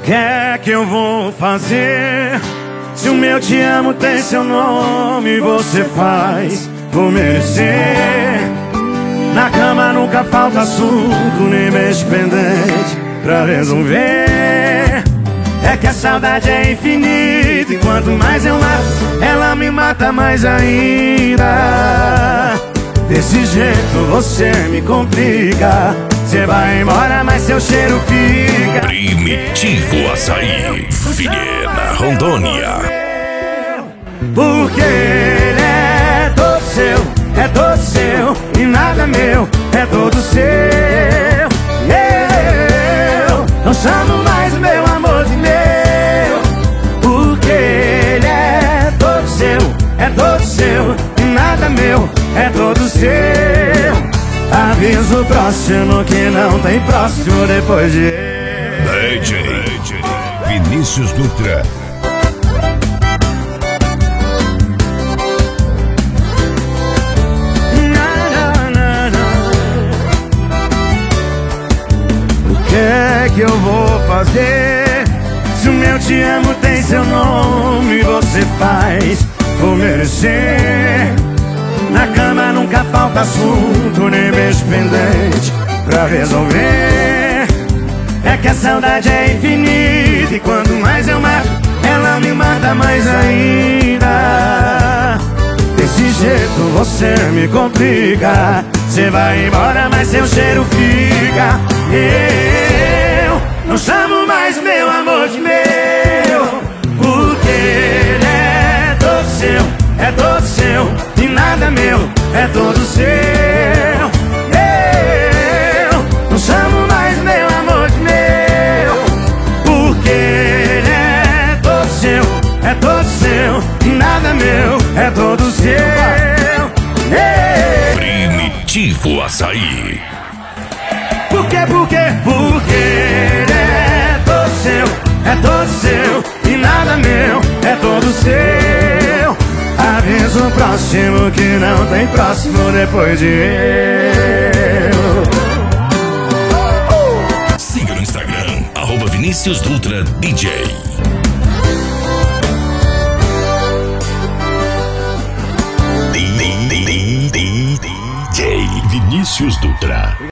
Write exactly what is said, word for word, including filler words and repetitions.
que é que eu vou fazer? Se o meu te amo tem seu nome, você faz por merecer. Na cama nunca falta assunto, nem mês pendente pra resolver. É que a saudade é infinita e quanto mais eu mato, ela me mata mais ainda. Desse jeito você me complica. Você vai embora, mas seu cheiro fica. Primitivo Açaí, Vilhena, Rondônia. Porque ele é todo seu, é todo seu, e nada meu, é todo seu. Eu não chamo mais meu amor de meu, porque ele é todo seu, é todo seu, e nada meu, é todo seu. Aviso próximo que não tem próximo depois de D J Vinícius Dutra. O que é que eu vou fazer? Se o meu te amo tem seu nome, você faz por merecer. Na cama nunca falta assunto, nem beijo pendente pra resolver. É que a saudade é infinita e quanto mais eu mato, ela me mata mais ainda. Desse jeito você me complica. Você vai embora, mas seu cheiro fica. Eu não chamo mais meu amor de meu, porque ele é todo seu, é todo seu, e nada meu, é todo seu. Eu não chamo mais meu amor de meu, porque ele é todo seu, é todo seu, e nada meu, é todo seu. Eu... Primitivo Açaí. Por quê, por quê? Porque ele é todo seu, é todo seu, e nada meu, é todo seu. Aviso próximo que não tem próximo depois de eu. Siga no Instagram, arroba Vinícius Dutra D J. D J Vinícius Dutra.